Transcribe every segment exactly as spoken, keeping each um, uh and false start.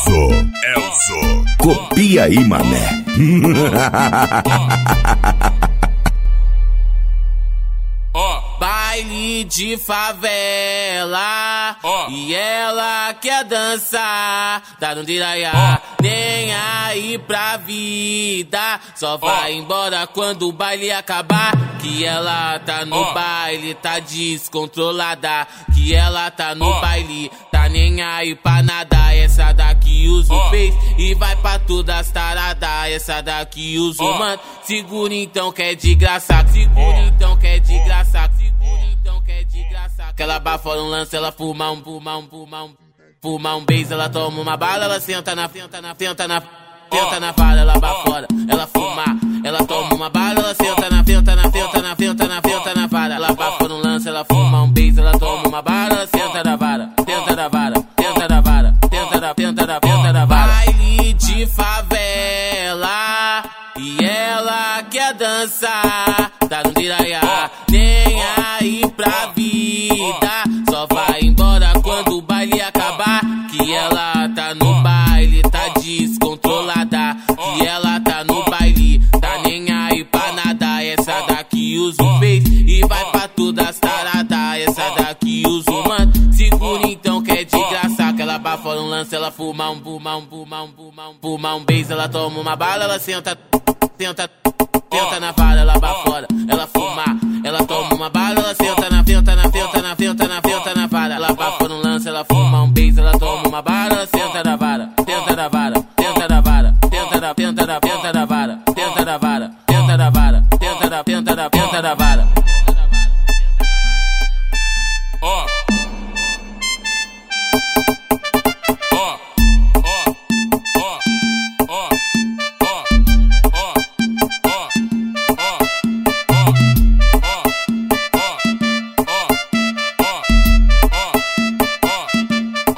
Elzo, Elzo, copia aí, mané. Baile de favela, oh. E ela quer dançar, tá no diraiá, oh. Nem aí pra vida, só vai oh. embora quando o baile acabar. Que ela tá no oh. baile, tá descontrolada, que ela tá no oh. baile, tá nem aí pra nada. Essa daqui usa o oh. Face e vai pra todas as taradas. Essa daqui usa o oh. mano, segura então que é de graça, segura oh. então que é de graça, então que é de graça. Que ela bafora um lance, ela fuma um, fuma um, fuma um, fuma um beijo, ela toma uma bala, ela senta na, senta na, senta na, senta na vara, ela bafora, ela fuma, ela toma uma bala, ela senta na, senta na, senta na, senta na, senta na vara, ela bafora um lance, ela fuma um beijo, ela toma uma bala, ela senta na vara, senta na vara, senta na vara, senta na, senta na, senta na vara. Baile de favela, e ela quer dançar, tá no diraiá, nem aí pra vida, só vai embora quando o baile acabar. Que ela tá no baile, tá descontrolada, que ela tá no baile, tá nem aí pra nada. Essa daqui usa o Face e vai pra todas as taradas. Essa daqui usa o mano, segura então que é de graça. Que ela bafora um lance, ela fuma um, fuma um, fuma um, fuma um, fuma um beijo, ela toma uma bala, ela senta, senta, senta na vara, ela bafora, ela fuma, ela toma uma bala, ela senta na, senta na, senta na, senta na, senta na vara, ela bafora um lance, ela fuma um beijo, ela toma uma bala, ela senta na vara, senta na vara, senta na vara, senta na, senta na, senta na vara, senta na vara, senta na vara, senta na, senta na, senta na vara. Ó.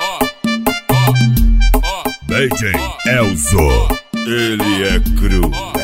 D J Elzo, ele é cru.